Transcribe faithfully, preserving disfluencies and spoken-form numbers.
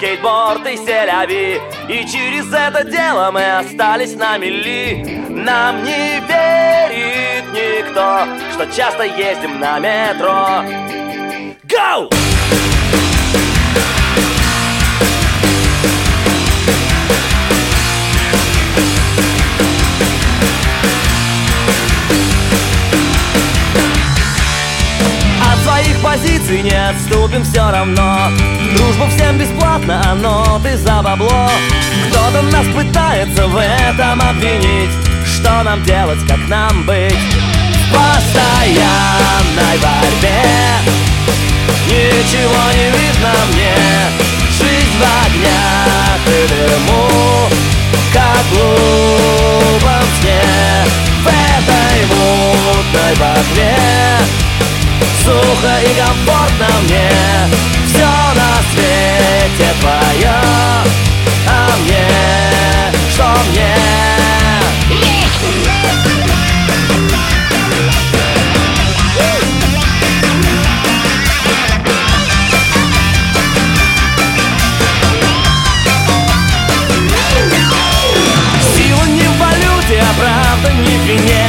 скейтборд и селяви. И через это дело мы остались на мели. Нам не верит никто, что часто ездим на метро. Go! Позиций не отступим все равно. Дружба всем бесплатно, а ноты за бабло. Кто-то нас пытается в этом обвинить. Что нам делать, как нам быть? В постоянной борьбе ничего не видно мне. Жизнь в огнях и дыму, как в глупом сне. В этой мутной ботве сухо и комфортно мне. Все на свете твое, а мне, что мне? Сила не в валюте, а правда не в вине.